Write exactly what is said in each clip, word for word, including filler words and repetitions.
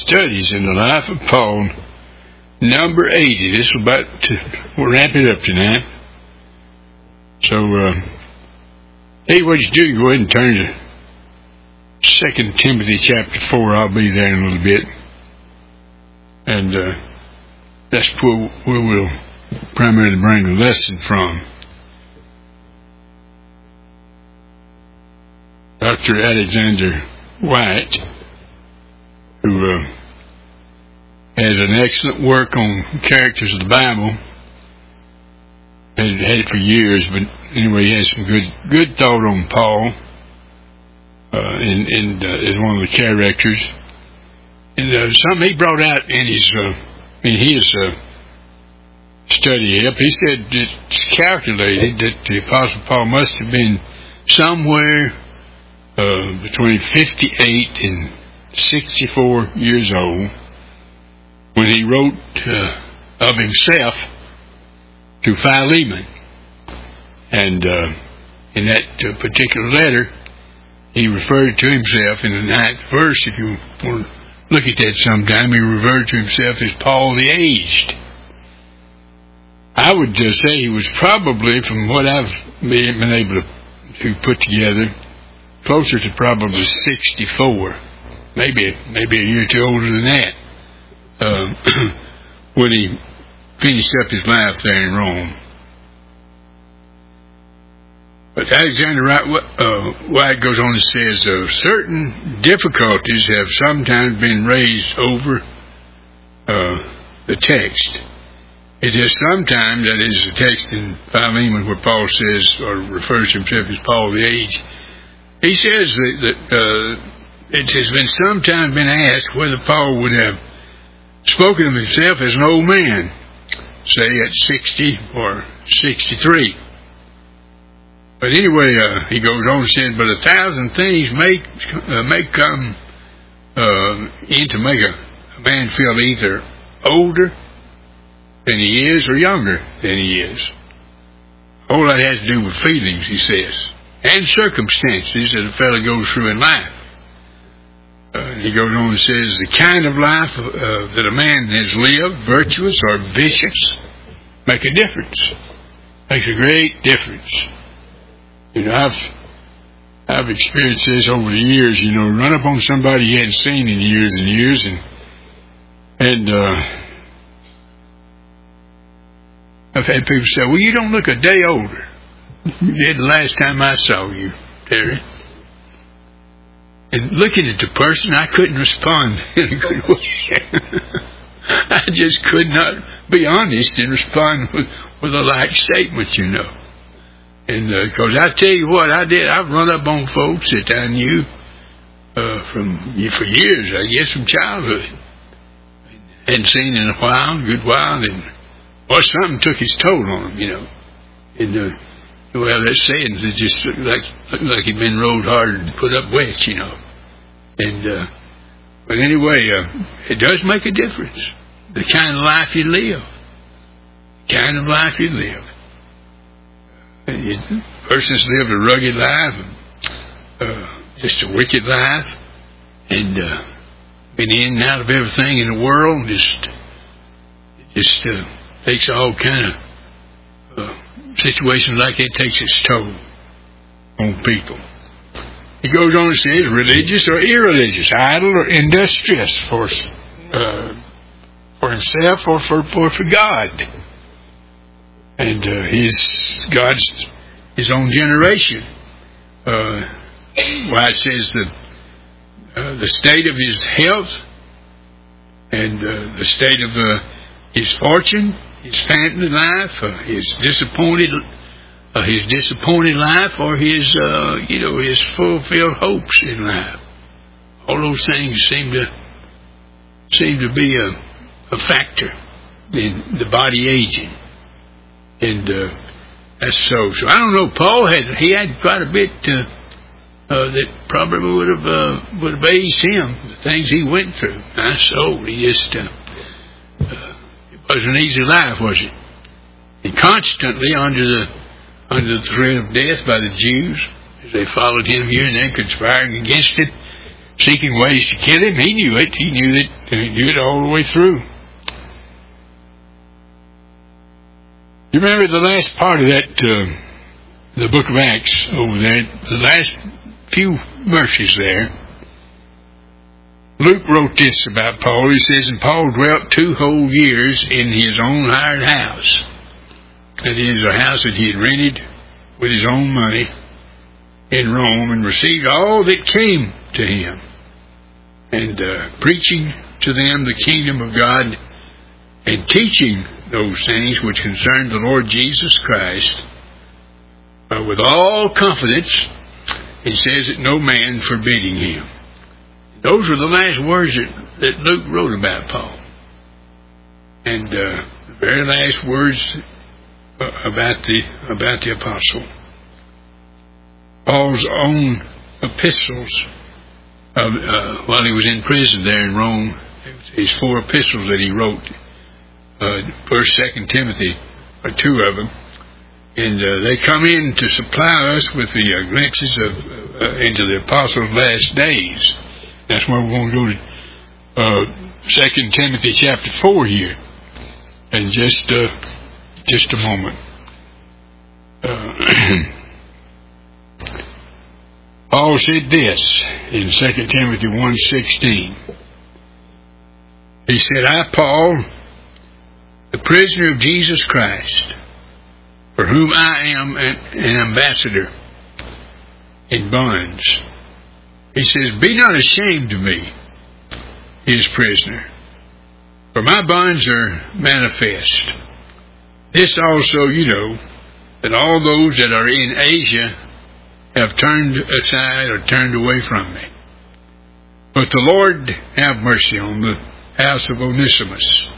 Studies in the Life of Paul, number eighty. This is about to, we'll wrap it up tonight. So, uh, hey, what you do, go ahead and turn to Second Timothy chapter four. I'll be there in a little bit. And uh, that's where, where we'll primarily bring the lesson from. Doctor Alexander White, who uh, has an excellent work on characters of the Bible, has had it for years, but anyway, he has some good good thought on Paul, uh, and, and uh, as one of the characters. And uh, something he brought out in his uh, in his uh, study up, he said it's calculated that the Apostle Paul must have been somewhere uh, between fifty-eight and sixty-four years old when he wrote uh, of himself to Philemon. And uh, in that uh, particular letter, he referred to himself in the ninth verse, if you want to look at that sometime, he referred to himself as Paul the Aged. I would uh, say he was probably, from what I've been able to, to put together, closer to probably sixty-four. Maybe maybe a year or two older than that, uh, when he finished up his life there in Rome. But Alexander White goes on and says, uh, certain difficulties have sometimes been raised over uh, the text. It is sometimes, that is the text in Philemon where Paul says, or refers to himself as Paul the Aged. He says that, that uh, it has been sometimes been asked whether Paul would have spoken of himself as an old man, say at sixty or sixty-three. But anyway, uh, he goes on and says, but a thousand things may, uh, may come uh, in to make a, a man feel either older than he is or younger than he is. All that has to do with feelings, he says, and circumstances that a fellow goes through in life. Uh, he goes on and says, the kind of life uh, that a man has lived, virtuous or vicious, make a difference. Makes a great difference. You know, I've I've experienced this over the years. You know, run up on somebody you hadn't seen in years and years, and and uh, I've had people say, "Well, you don't look a day older you did the last time I saw you, Terry." And looking at the person, I couldn't respond in a good way. I just could not be honest and respond with, with a like statement, you know. And because uh, I tell you what, I did, I've run up on folks that I knew uh, from for years, I guess from childhood. Hadn't seen in a while, a good while, and or something took its toll on them, you know. And uh, well, that saying, it just looked like looked like he'd been rolled hard and put up wet, you know. And uh, but anyway, uh, it does make a difference. The kind of life you live, the kind of life you live. The person's lived a rugged life, uh, just a wicked life, and uh, been in and out of everything in the world. Just, just uh, takes all kind of uh, situations like that takes its toll on people. He goes on and says, religious or irreligious, idle or industrious, for uh, for himself or for for, for God. And uh, his God's his own generation. Uh, why it says that uh, the state of his health and uh, the state of uh, his fortune, his family life, uh, his disappointed uh, his disappointed life, or his uh, you know his fulfilled hopes in life. All those things seem to seem to be a, a factor in the body aging. And uh, that's so. So I don't know. Paul had he had quite a bit uh, uh, that probably would have uh, would have aged him. The things he went through. My soul. He just uh, uh, it wasn't an easy life, was it? And constantly under the under the threat of death by the Jews, as they followed him here and there, conspiring against it. seeking ways to kill him. He knew it. He knew it. He knew it all the way through. You remember the last part of that, uh, the book of Acts over there, the last few verses there. Luke wrote this about Paul. He says, and Paul dwelt two whole years in his own hired house. That is, a house that he had rented with his own money in Rome, and received all that came to him, and uh, preaching to them the kingdom of God, and teaching those things which concern the Lord Jesus Christ, uh, with all confidence. He says that no man forbidding him. Those are the last words that, that Luke wrote about Paul. And uh, the very last words uh, about the about the apostle. Paul's own epistles, uh, uh, while he was in prison there in Rome, his four epistles that he wrote, uh, First, Second Timothy, or two of them, and uh, they come in to supply us with the uh, glimpses of uh, into the apostles' last days. That's why we're going to go to uh, Second Timothy chapter four here, in just uh, just a moment. Uh, Paul said this in Second Timothy one sixteen. He said, I, Paul, the prisoner of Jesus Christ, for whom I am an, an ambassador in bonds. He says, be not ashamed of me, his prisoner, for my bonds are manifest. This also you know, that all those that are in Asia have turned aside or turned away from me. But the Lord have mercy on the house of Onesimus,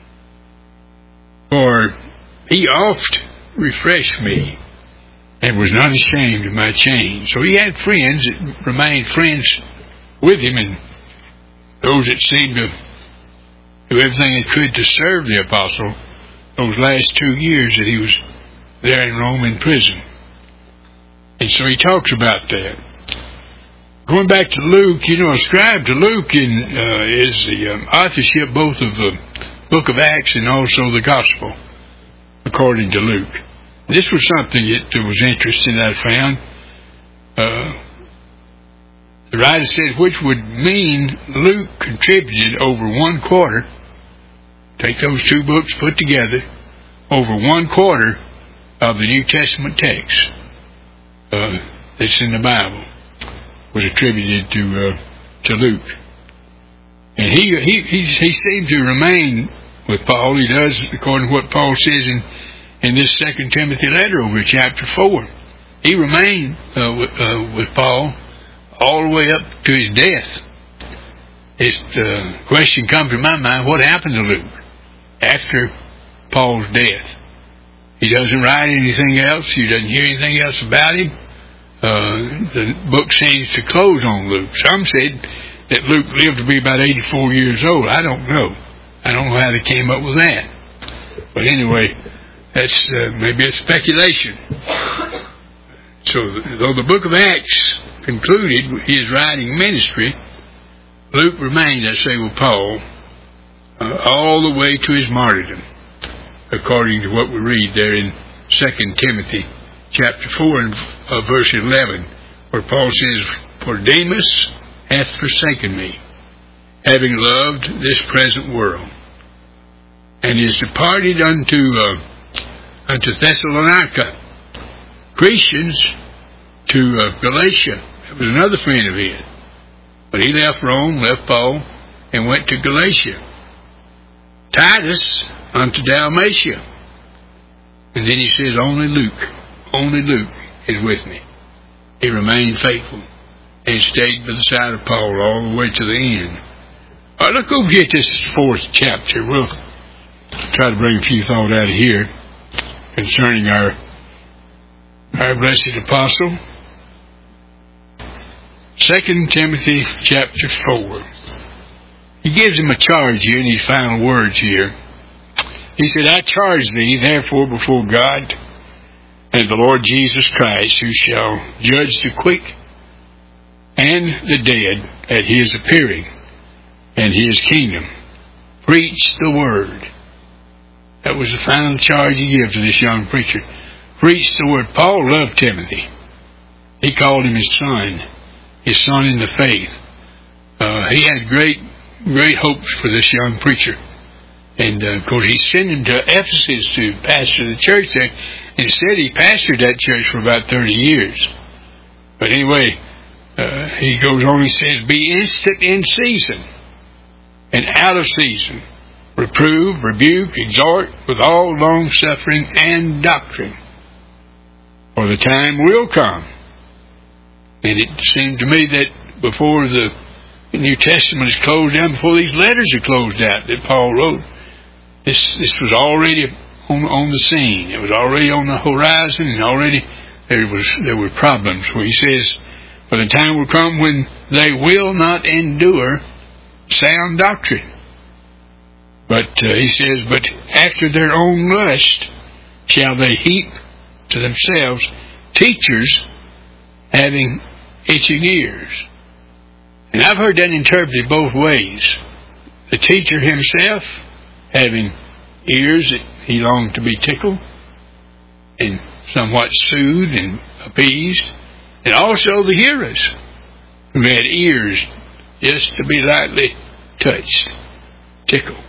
for he oft refreshed me, and was not ashamed of my chains. So he had friends that remained friends with him, and those that seemed to do everything they could to serve the apostle those last two years that he was there in Rome in prison. And so he talks about that. Going back to Luke, you know, ascribed to Luke in, uh, is the um, authorship both of the book of Acts and also the gospel, according to Luke. This was something that was interesting that I found. Uh, the writer said, which would mean Luke contributed over one quarter, take those two books put together, over one quarter of the New Testament text uh, that's in the Bible was attributed to uh, to Luke. And he, he he he seemed to remain with Paul. He does, according to what Paul says in in this Second Timothy letter over chapter four. He remained uh, with, uh, with Paul all the way up to his death. It's the question comes to my mind: what happened to Luke after Paul's death? He doesn't write anything else. You doesn't hear anything else about him. Uh, the book seems to close on Luke. Some said that Luke lived to be about eighty-four years old. I don't know. I don't know how they came up with that. But anyway, that's uh, maybe a speculation. So, though the book of Acts concluded his writing ministry, Luke remained, I say, with Paul uh, all the way to his martyrdom, according to what we read there in Second Timothy chapter four and uh, verse eleven, where Paul says, for Demas hath forsaken me, having loved this present world, and is departed unto uh, unto Thessalonica, Christians to uh, Galatia. That was another friend of his. But he left Rome, left Paul, and went to Galatia. Titus unto Dalmatia. And then he says, only Luke, only Luke is with me. He remained faithful and stayed by the side of Paul all the way to the end. All right, let's go get this fourth chapter. We'll try to bring a few thoughts out of here concerning our our blessed apostle. Second Timothy chapter four. He gives him a charge here in these final words here. He said, I charge thee therefore before God and the Lord Jesus Christ, who shall judge the quick and the dead at his appearing and his kingdom. Preach the word. That was the final charge he gave to this young preacher. Preach the word. Paul loved Timothy. He called him his son, his son in the faith. Uh, he had great, great hopes for this young preacher. And, uh, of course, he sent him to Ephesus to pastor the church there. Instead, he pastored that church for about thirty years. But anyway, uh, he goes on, he says, be instant in season and out of season. Reprove, rebuke, exhort with all long-suffering and doctrine. For the time will come. And it seemed to me that before the New Testament is closed down, before these letters are closed out that Paul wrote, this this was already on, on the scene. It was already on the horizon, and already there was there were problems. Where he says, for the time will come when they will not endure sound doctrine. But uh, he says, but after their own lust shall they heap to themselves teachers having itching ears. And I've heard that interpreted both ways. The teacher himself having ears that he longed to be tickled and somewhat soothed and appeased, and also the hearers who had ears just to be lightly touched, tickled.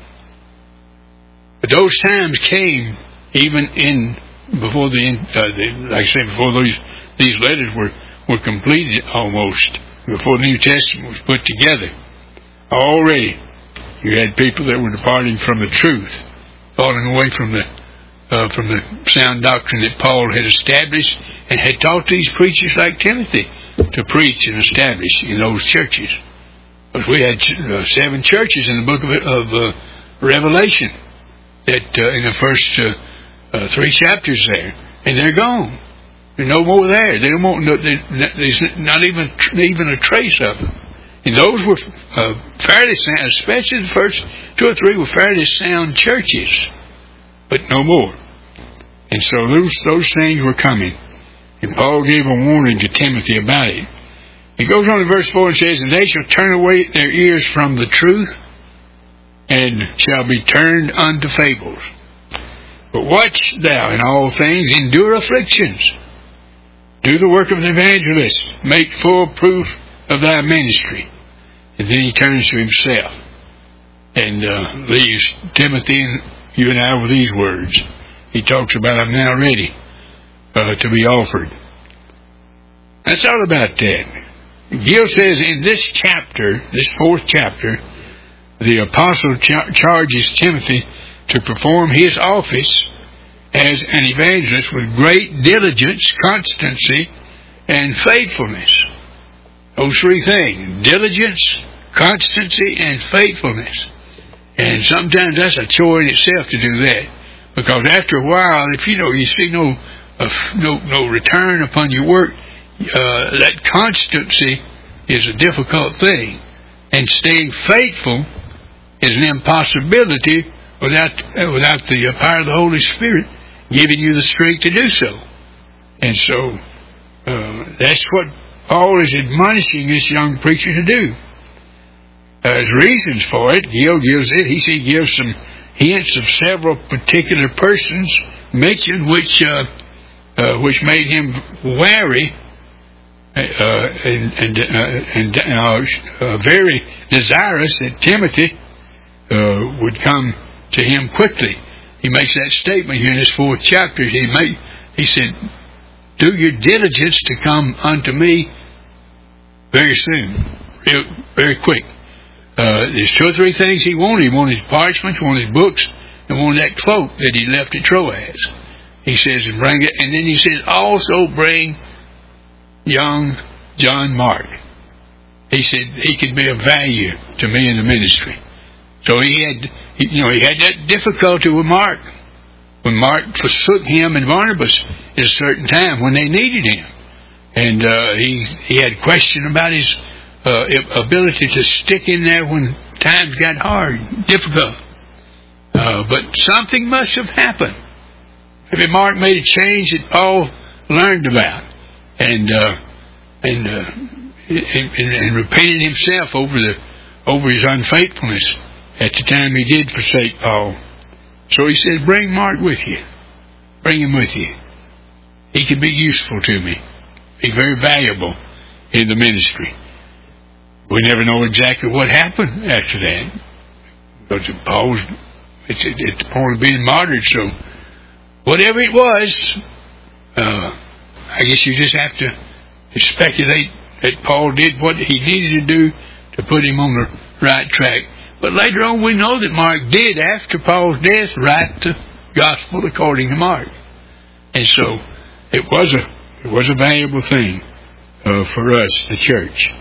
But those times came even in before the, uh, the like I said, before these these letters were were completed almost, before the New Testament was put together. Already, you had people that were departing from the truth, falling away from the uh, from the sound doctrine that Paul had established and had taught these preachers like Timothy to preach and establish in those churches. Because we had uh, seven churches in the book of, of uh, Revelation that uh, in the first uh, uh, three chapters there, and they're gone. There's no more there. They don't want no, they, there's not even even a trace of them. And those were uh, fairly sound, especially the first two or three were fairly sound churches, but no more. And so those those things were coming. And Paul gave a warning to Timothy about it. He goes on in verse four and says, and they shall turn away their ears from the truth, and shall be turned unto fables. But watch thou in all things, endure afflictions. Do the work of an evangelist. Make full proof of thy ministry. And then he turns to himself and uh, leaves Timothy and you and I with these words. He talks about, I'm now ready uh, to be offered. That's all about that. Gill says in this chapter, this fourth chapter, the apostle char- charges Timothy to perform his office as an evangelist with great diligence, constancy, and faithfulness. Those three things: diligence, constancy, and faithfulness. And sometimes that's a chore in itself to do that, because after a while, if you know you see no uh, no no return upon your work, uh, that constancy is a difficult thing, and staying faithful is an impossibility without uh, without the power of the Holy Spirit giving you the strength to do so. And so uh, that's what Paul is admonishing this young preacher to do. As reasons for it, Gill gives it. He, he gives some hints of several particular persons mentioned, which uh, uh, which made him wary uh, and and, uh, and uh, uh, very desirous that Timothy uh, would come to him quickly. He makes that statement here in this fourth chapter. He made, he said, do your diligence to come unto me very soon, real, very quick. Uh, there's two or three things he wanted. He wanted his parchments, wanted his books, and wanted that cloak that he left at Troas. He says, and bring it, and then he says, also bring young John Mark. He said he could be of value to me in the ministry. So he had, he, you know, he had that difficulty with Mark. When Mark forsook him and Barnabas at a certain time when they needed him. And uh, he he had question about his uh, ability to stick in there when times got hard, difficult. Uh, but something must have happened. Maybe Mark made a change that Paul learned about. And, uh, and uh, and, and, and repented himself over the over his unfaithfulness at the time he did forsake Paul. So he said, bring Mark with you. Bring him with you. He can be useful to me. Be very valuable in the ministry. We never know exactly what happened after that. Because Paul was at the point of being martyred, so whatever it was, uh, I guess you just have to speculate that Paul did what he needed to do to put him on the right track. But later on we know that Mark did, after Paul's death, write the gospel according to Mark. And so it was a it was a valuable thing uh, for us, the church.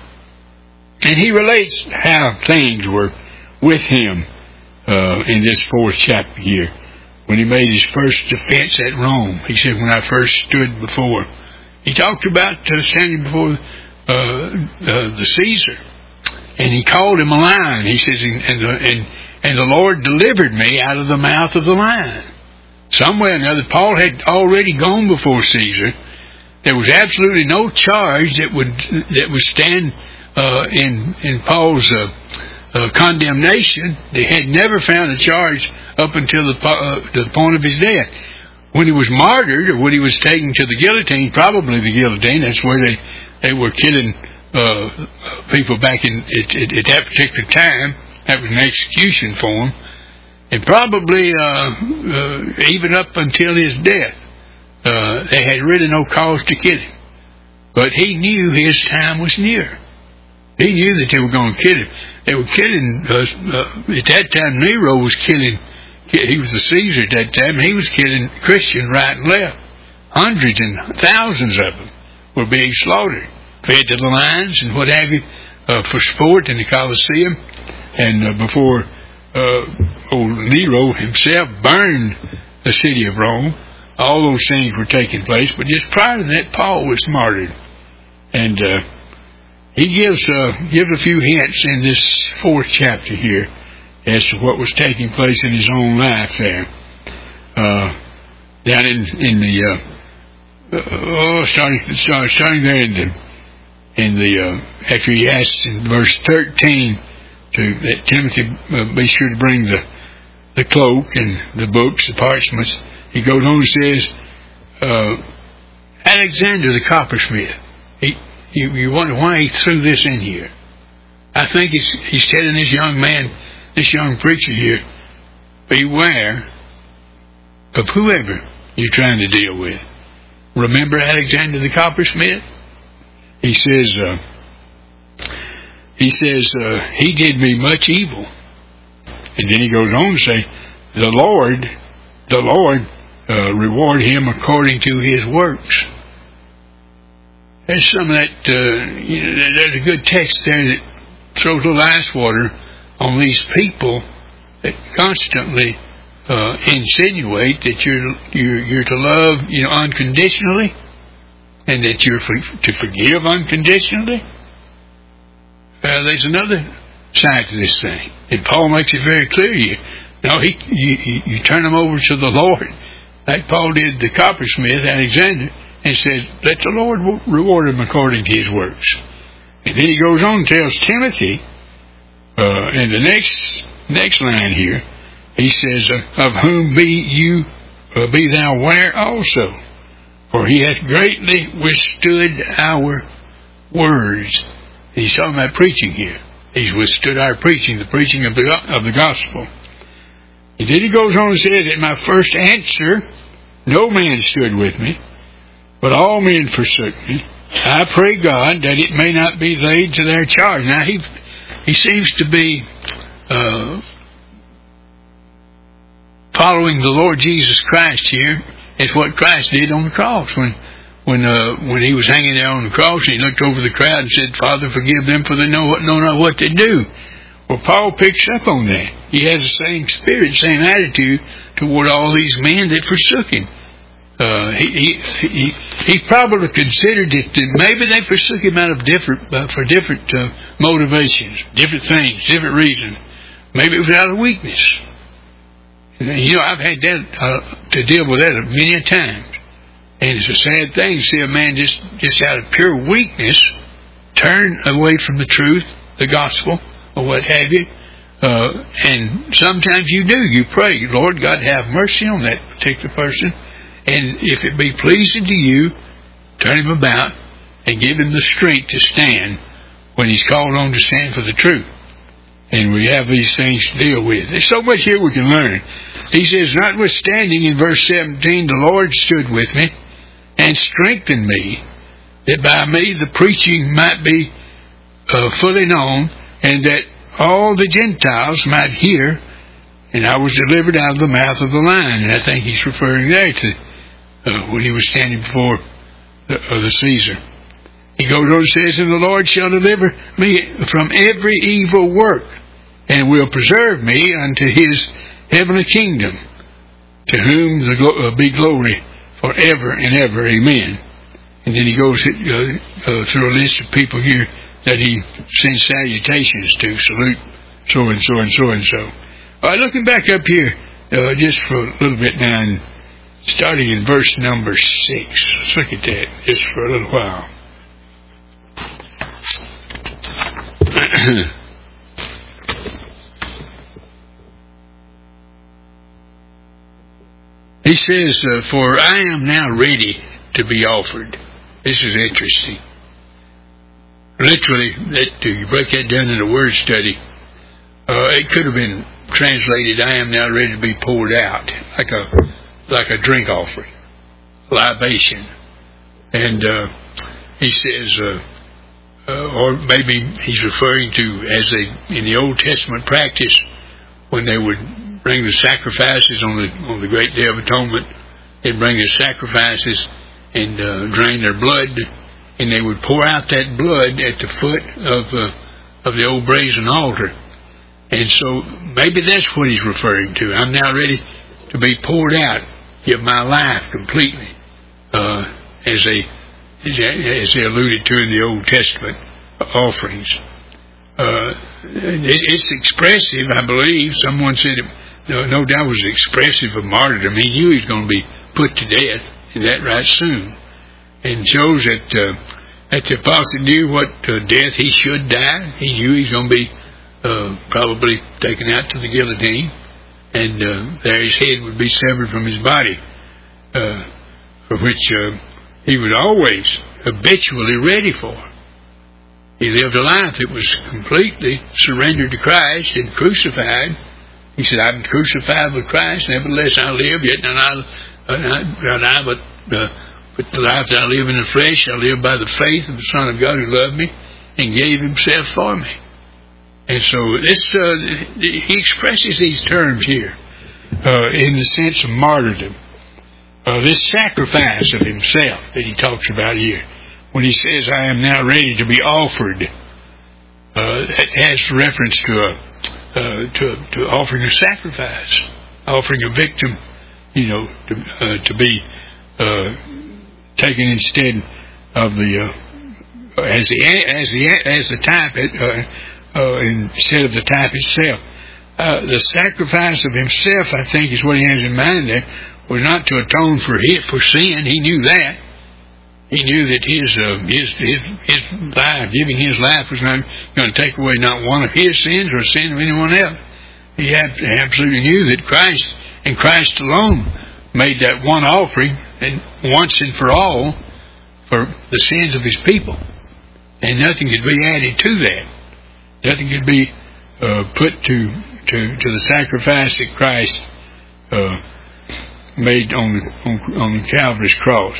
And he relates how things were with him uh, in this fourth chapter here. When he made his first defense at Rome, he said, when I first stood before, he talked about uh, standing before uh, uh, the Caesar. And he called him a lion. He says, and the, and, and the Lord delivered me out of the mouth of the lion. Somewhere or another, Paul had already gone before Caesar. There was absolutely no charge that would that would stand uh, in in Paul's uh, uh, condemnation. They had never found a charge up until the, uh, the point of his death. When he was martyred, or when he was taken to the guillotine, probably the guillotine, that's where they, they were killing uh, people back in at, at, at that particular time. That was an execution for him. And probably uh, uh, even up until his death, uh, they had really no cause to kill him. But he knew his time was near. He knew that they were going to kill him. They were killing, uh, uh, at that time Nero was killing, he was the Caesar at that time, he was killing Christians right and left. Hundreds and thousands of them were being slaughtered, fed to the lions and what have you, uh, for sport in the Colosseum. And uh, before uh, old Nero himself burned the city of Rome, all those things were taking place. But just prior to that, Paul was martyred. And uh, he gives, uh, gives a few hints in this fourth chapter here as to what was taking place in his own life there. Uh, down in, in the, uh, oh, starting, starting there in the, in the, uh, after he asks in verse thirteen to, that Timothy uh, be sure to bring the, the cloak and the books, the parchments, he goes on and says, uh, Alexander the coppersmith. He, you, you wonder why he threw this in here. I think he's, he's telling this young man, this young preacher here, beware of whoever you're trying to deal with. Remember Alexander the coppersmith? He says, uh, he says, uh, he did me much evil. And then he goes on to say, the Lord, the Lord uh, reward him according to his works. There's some of that, uh, you know, there's a good text there that throws a little ice water on these people that constantly uh, insinuate that you're, you're you're to love, you know, unconditionally, and that you're for, to forgive unconditionally. Uh, there's another side to this thing, and Paul makes it very clear. You, no, he you, you turn them over to the Lord, like Paul did the coppersmith Alexander, and said, "Let the Lord reward him according to his works." And then he goes on and tells Timothy. Uh, in the next next line here, he says, uh, "Of whom be you, uh, be thou aware also, for he hath greatly withstood our words." He's talking about preaching here. He's withstood our preaching, the preaching of the of the gospel. And then he goes on and says, "At my first answer, no man stood with me, but all men forsook me. I pray God that it may not be laid to their charge." Now he. He seems to be uh, following the Lord Jesus Christ here. It's what Christ did on the cross. When when uh, when he was hanging there on the cross, he looked over the crowd and said, "Father, forgive them, for they know, what, know not what they do." Well, Paul picks up on that. He has the same spirit, same attitude toward all these men that forsook him. Uh, he, he he he probably considered that maybe they forsook him out of different uh, for different uh, motivations, different things, different reasons. Maybe it was out of weakness. You know, I've had that uh, to deal with that many a times, and it's a sad thing to see a man just just out of pure weakness turn away from the truth, the gospel, or what have you. Uh, and sometimes you do. You pray, Lord God, have mercy on that particular person. And if it be pleasing to you, turn him about and give him the strength to stand when he's called on to stand for the truth. And we have these things to deal with. There's so much here we can learn. He says, notwithstanding, in verse seventeen, the Lord stood with me and strengthened me, that by me the preaching might be uh, fully known, and that all the Gentiles might hear, and I was delivered out of the mouth of the lion. And I think he's referring there to uh, when he was standing before the, uh, the Caesar. He goes on and says, and the Lord shall deliver me from every evil work, and will preserve me unto his heavenly kingdom, to whom the glo- uh, be glory forever and ever. Amen. And then he goes uh, uh, through a list of people here that he sends salutations to, salute so and so and so and so. All right, looking back up here uh, just for a little bit now, and starting in verse number six. Let's look at that just for a little while. He says, uh, for I am now ready to be offered. This is interesting. Literally, that, you break that down in a word study, uh, it could have been translated, I am now ready to be poured out, like a like a drink offering, libation. And uh, he says, uh, uh, or maybe he's referring to, as they in the Old Testament practice, when they would bring the sacrifices on the on the Great Day of Atonement, they'd bring the sacrifices and uh, drain their blood, and they would pour out that blood at the foot of uh, of the old brazen altar. And so maybe that's what he's referring to. I'm now ready to be poured out, give my life completely, uh, as they as they alluded to in the Old Testament offerings. Uh, it, it's expressive, I believe. Someone said it, no, no doubt was expressive of martyrdom. He knew he was going to be put to death, and that right soon. And shows that, uh, that the apostle knew what uh, death he should die. He knew he was going to be uh, probably taken out to the guillotine, and uh, there his head would be severed from his body, uh, for which uh, he was always habitually ready for. He lived a life that was completely surrendered to Christ and crucified. He said, I'm crucified with Christ, nevertheless I live, yet not I, uh, not I but, uh, but the life that I live in the flesh, I live by the faith of the Son of God who loved me and gave himself for me. And so this, uh, he expresses these terms here uh, in the sense of martyrdom. Uh, this sacrifice of himself that he talks about here, when he says, I am now ready to be offered, uh, that has reference to a, uh, to, to offering a sacrifice, offering a victim, you know, to, uh, to be uh, taken instead of the, uh, as the, as the, as the type, uh, uh, instead of the type itself. Uh, the sacrifice of himself, I think, is what he has in mind there, was not to atone for his, for sin. He knew that. He knew that his, uh, his his his life, giving his life, was not going to take away not one of his sins or sin of anyone else. He absolutely knew that Christ and Christ alone made that one offering, and once and for all, for the sins of his people, and nothing could be added to that. Nothing could be uh, put to to to the sacrifice that Christ uh, made on the on, on Calvary's cross.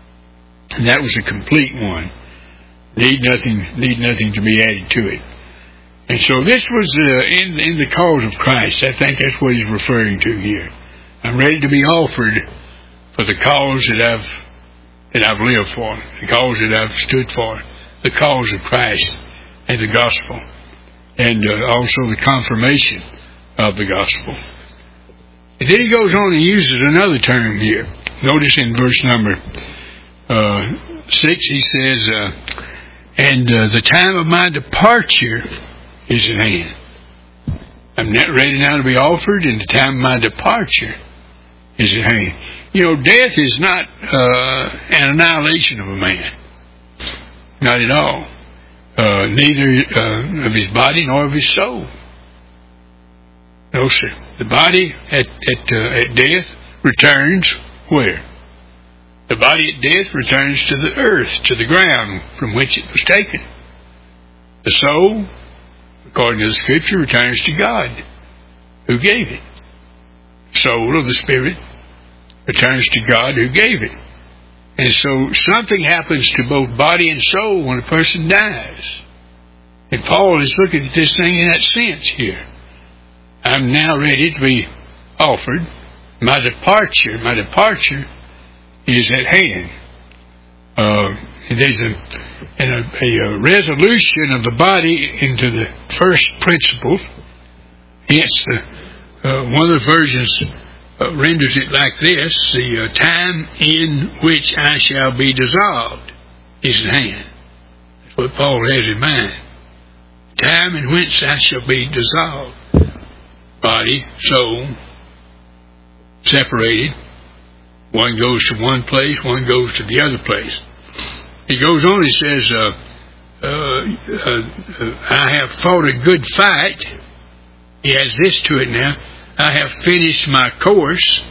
And that was a complete one. Need nothing, need nothing to be added to it. And so this was uh, in in the cause of Christ. I think that's what he's referring to here. I'm ready to be offered for the cause that I've that I've lived for, the cause that I've stood for, the cause of Christ and the gospel, and uh, also the confirmation of the gospel. And then he goes on and uses another term here. Notice in verse number Uh, six, he says, uh, and uh, the time of my departure is at hand. I'm not ready now to be offered, and the time of my departure is at hand. You know, death is not uh, an annihilation of a man. Not at all. uh, neither uh, of his body nor of his soul. No, sir. The body at at, uh, at death returns where? The body at death returns to the earth, to the ground from which it was taken. The soul, according to the Scripture, returns to God, who gave it. The soul of the Spirit returns to God, who gave it. And so something happens to both body and soul when a person dies. And Paul is looking at this thing in that sense here. I'm now ready to be offered. My departure, my departure is at hand. Uh, there's a, a, a resolution of the body into the first principles. Hence, uh, uh, one of the versions uh, renders it like this: the uh, time in which I shall be dissolved is at hand. That's what Paul has in mind. Time in which I shall be dissolved. Body, soul, separated. One goes to one place, one goes to the other place. He goes on, he says, uh, uh, uh, I have fought a good fight. He adds this to it now. I have finished my course.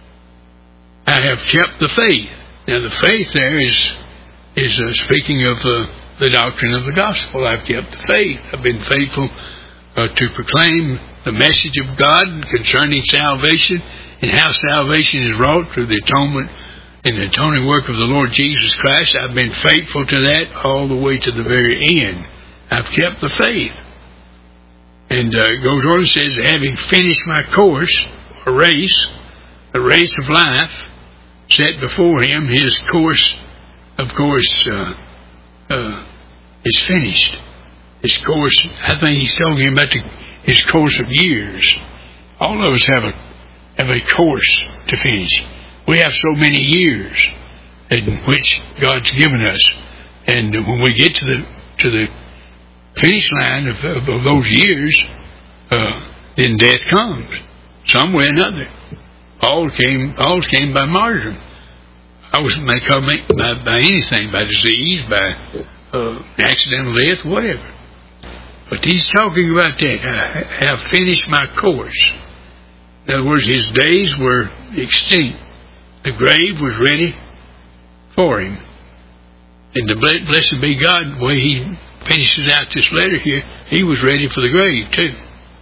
I have kept the faith. Now the faith there is is uh, speaking of uh, the doctrine of the gospel. I've kept the faith. I've been faithful uh, to proclaim the message of God concerning salvation and how salvation is wrought through the atonement and the atoning work of the Lord Jesus Christ. I've been faithful to that all the way to the very end. I've kept the faith. And uh, it goes on and says, having finished my course, a race, a race of life set before him, his course, of course, uh, uh, is finished. His course, I think he's talking about the, his course of years. All of us have a have a course to finish. We have so many years in which God's given us, and when we get to the to the finish line of, of, of those years, uh, then death comes some way or another. Paul came. Paul came by martyrdom. I was may come by, by anything, by disease, by uh, accidental death, whatever. But he's talking about that. I have finished my course. In other words, his days were extinct. The grave was ready for him. And the blessed be God, the way he finishes out this letter here, he was ready for the grave too.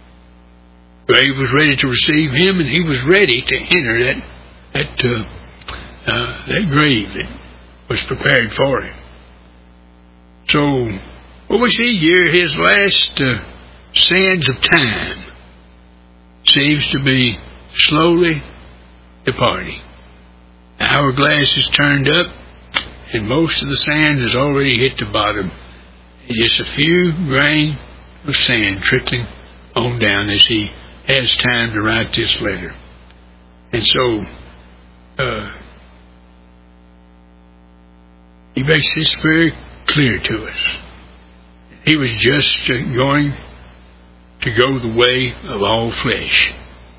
The grave was ready to receive him, and he was ready to enter that that uh, uh, that grave that was prepared for him. So, what we see here, his last uh, sands of time seems to be slowly departing. The hourglass is turned up, and most of the sand has already hit the bottom. Just a few grains of sand trickling on down as he has time to write this letter. And so, uh, he makes this very clear to us. He was just uh, going to go the way of all flesh,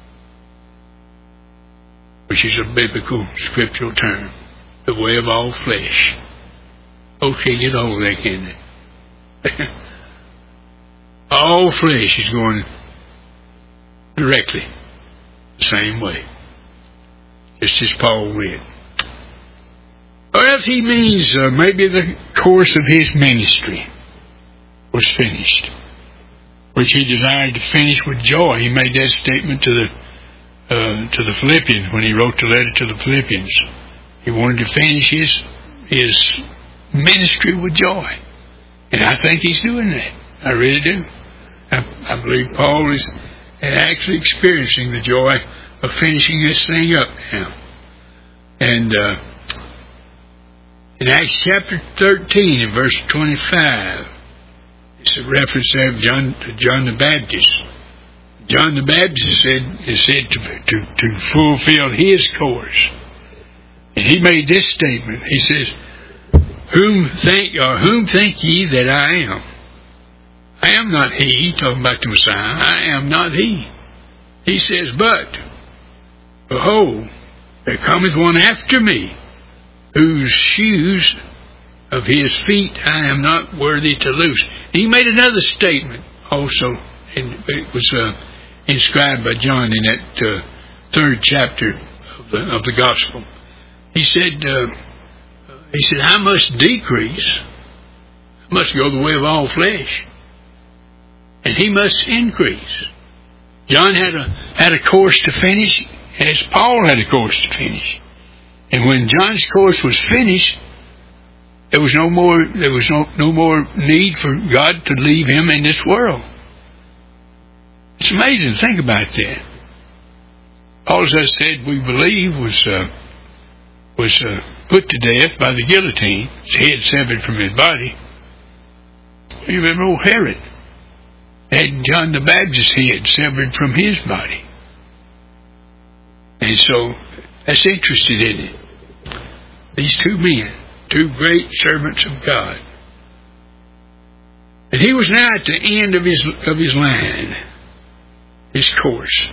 which is a biblical scriptural term. The way of all flesh. Oh, can't get over that, can they? All flesh is going directly the same way, just as Paul read. Or if he means uh, maybe the course of his ministry was finished, which he desired to finish with joy. He made that statement to the uh, to the Philippians when he wrote the letter to the Philippians. He wanted to finish his his ministry with joy, and I think he's doing that. I really do. I, I believe Paul is actually experiencing the joy of finishing this thing up now. And uh, in Acts chapter thirteen, in verse twenty-five, it's a reference there of John, to John the Baptist. John the Baptist said, is said to, to, to fulfill his course. And he made this statement. He says, Whom think, or whom think ye that I am? I am not he, talking about the Messiah. I am not he. He says, But, behold, there cometh one after me, whose shoes of his feet I am not worthy to loose. He made another statement also, and it was uh, inscribed by John in that uh, third chapter of the, of the gospel. He said, uh, he said, I must decrease, I must go the way of all flesh, and he must increase. John had a had a course to finish, as Paul had a course to finish. And when John's course was finished, there was no more there was no, no more need for God to leave him in this world. It's amazing to think about that. Paul, as I said, we believe was uh, was uh, put to death by the guillotine, his head severed from his body. You remember old Herod had John the Baptist's head severed from his body. And so that's interesting, isn't it? These two men, two great servants of God. And he was now at the end of his of his line, his course.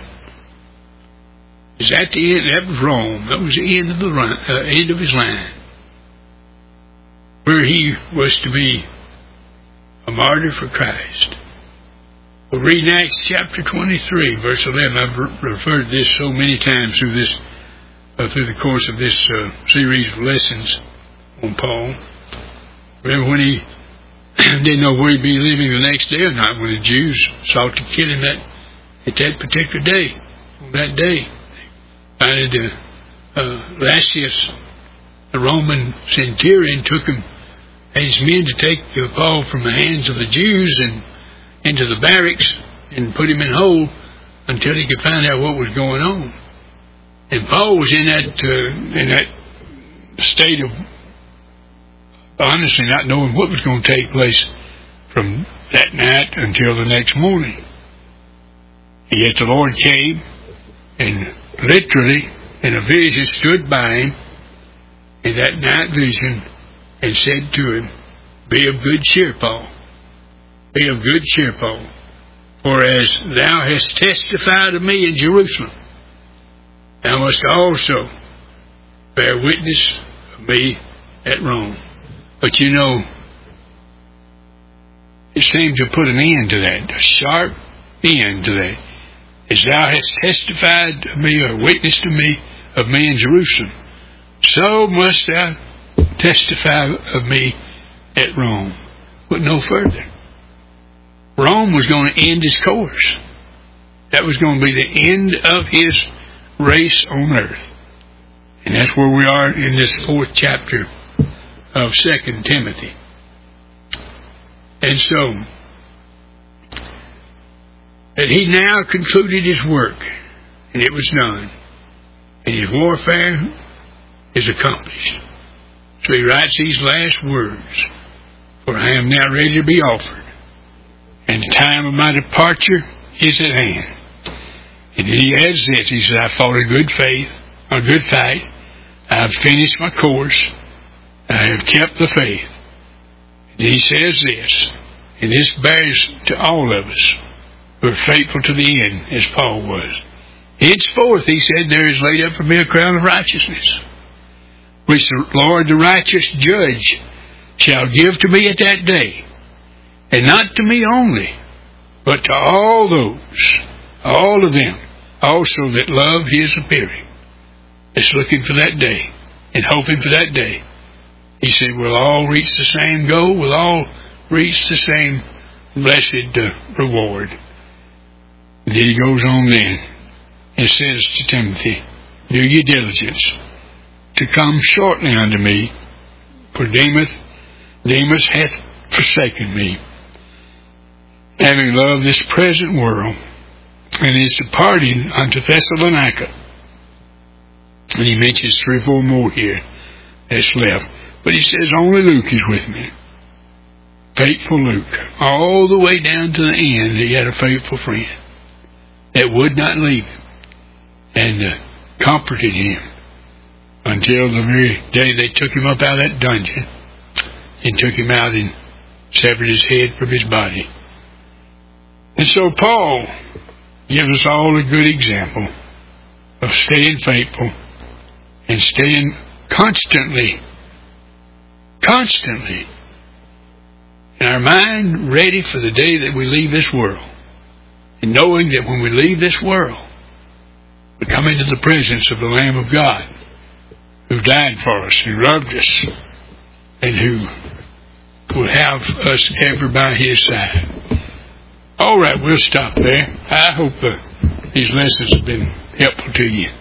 Is at the end. That was Rome. That was the end of the run, uh, end of his line, where he was to be a martyr for Christ. We'll read Acts chapter twenty-three, verse eleven. I've re- referred to this so many times through this, uh, through the course of this uh, series of lessons on Paul. Remember when he didn't know where he'd be living the next day or not, when the Jews sought to kill him that at that particular day, on that day. Finally, uh, uh, Lysias, the Roman centurion, took him and his men to take uh, Paul from the hands of the Jews and into the barracks and put him in hold until he could find out what was going on. And Paul was in that uh, in that state of honestly not knowing what was going to take place from that night until the next morning. Yet the Lord came and literally in a vision stood by him in that night vision and said to him, "Be of good cheer, Paul. Be of good cheer, Paul. For as thou hast testified of me in Jerusalem, thou must also bear witness of me at Rome." But you know, it seemed to put an end to that, a sharp end to that. As thou hast testified of me, or witnessed to me, of me in Jerusalem, so must thou testify of me at Rome. But no further. Rome was going to end his course. That was going to be the end of his race on earth. And that's where we are in this fourth chapter of Second Timothy. And so, that he now concluded his work, and it was done, and his warfare is accomplished. So he writes these last words, "For I am now ready to be offered, and the time of my departure is at hand." And he adds this, he says, "I fought a good faith, a good fight, I have finished my course, I have kept the faith." And he says this, and this bears to all of us who are faithful to the end, as Paul was. "Henceforth," he said, "there is laid up for me a crown of righteousness, which the Lord, the righteous judge, shall give to me at that day, and not to me only, but to all those, all of them, also that love his appearing." It's looking for that day, and hoping for that day. He said, we'll all reach the same goal, we'll all reach the same blessed uh, reward. And then he goes on then, and says to Timothy, "Do ye diligence to come shortly unto me, for Demas, Demas hath forsaken me, having loved this present world, and is departing unto Thessalonica." And he mentions three or four more here that's left. But he says only Luke is with me. Faithful Luke. All the way down to the end, he had a faithful friend that would not leave him and uh, comforted him until the very day they took him up out of that dungeon and took him out and severed his head from his body. And so Paul gives us all a good example of staying faithful and staying constantly constantly in our mind ready for the day that we leave this world. And knowing that when we leave this world, we come into the presence of the Lamb of God, who died for us, who loved us, and who will have us ever by His side. All right, we'll stop there. I hope uh, these lessons have been helpful to you.